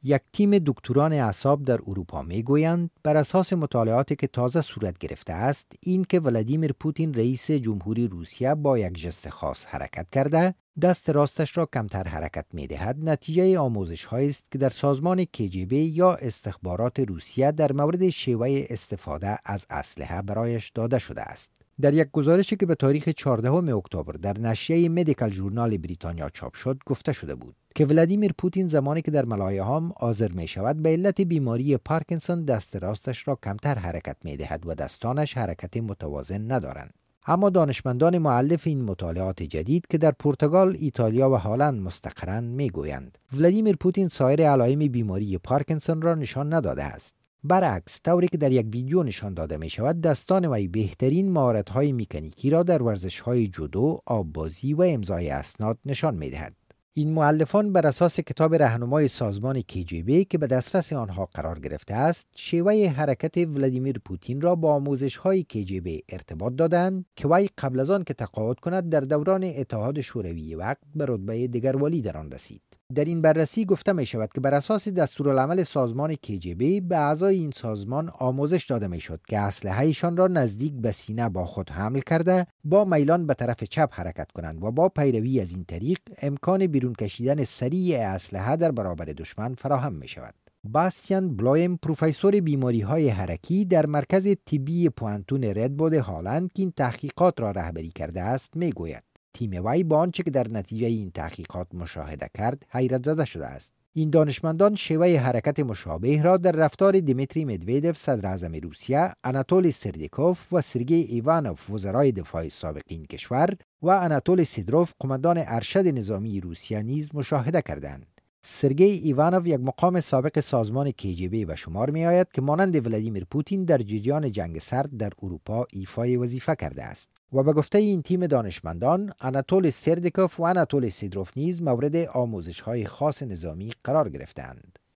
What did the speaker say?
یک تیم دکتران اعصاب در اروپا میگویند بر اساس مطالعاتی که تازه صورت گرفته است این که ولادیمیر پوتین رئیس جمهوری روسیه با یک ژست خاص حرکت کرده دست راستش را کمتر حرکت می‌دهد نتیجه آموزش‌هایی است که در سازمان KGB یا استخبارات روسیه در مورد شیوه استفاده از اسلحه برایش داده شده است. در یک گزارشی که به تاریخ 14 اکتبر در نشریه مدیکال ژورنال بریتانیا چاپ شد گفته شده بود که ولادیمیر پوتین زمانی که در ملایهام حاضر می شود به علت بیماری پارکینسون دست راستش را کمتر حرکت می دهد و دستانش حرکت متوازن ندارند. اما دانشمندان مؤلف این مطالعات جدید که در پرتغال، ایتالیا و هلند مستقرند میگویند ولادیمیر پوتین سایر علائم بیماری پارکینسون را نشان نداده است. برعکس طوری که در یک ویدیو نشان داده می شود دستان وی بهترین مهارت‌های مکانیکی را در ورزش‌های جودو، آببازی و امضای اسناد نشان می دهد. این مؤلفان بر اساس کتاب راهنمای سازمان KGB که به دسترس آنها قرار گرفته است، شیوه حرکت ولادیمیر پوتین را با آموزش‌های KGB ارتباط دادند که وی قبل از آن که تقاعد کند در دوران اتحاد شوروی وقت به رتبه دگروالی در آن رسید. در این بررسی گفته می شود که بر اساس دستورالعمل سازمان KGB به اعضای این سازمان آموزش داده می شد که اسلحه‌شان را نزدیک به سینه با خود حمل کرده با میلان به طرف چپ حرکت کنند و با پیروی از این طریق امکان بیرون کشیدن سریع اسلحه در برابر دشمن فراهم می شود. باستیان بلایم پروفسور بیماری‌های حرکی در مرکز طبی پوانتون ردبود هلند که این تحقیقات را رهبری کرده است می گوید تیم وی با آنچه که در نتیجه این تحقیقات مشاهده کرد حیرت زده شده است. این دانشمندان شیوه حرکت مشابه را در رفتار دیمیتری مدویدف صدر اعظم روسیه، آناتولی سردیکوف و سرگئی ایوانوف وزرای دفاع سابق این کشور و آناتولی سیدروف قماندان ارشد نظامی روسیه نیز مشاهده کردند. سرگئی ایوانوف یک مقام سابق سازمان KGB به شمار می آید که مانند ولادیمیر پوتین در جریان جنگ سرد در اروپا ایفای وظیفه کرده است. و به گفته این تیم دانشمندان، آناتولی سردیکوف و آناتولی سیدروف نیز مورد آموزش‌های خاص نظامی قرار گرفتند.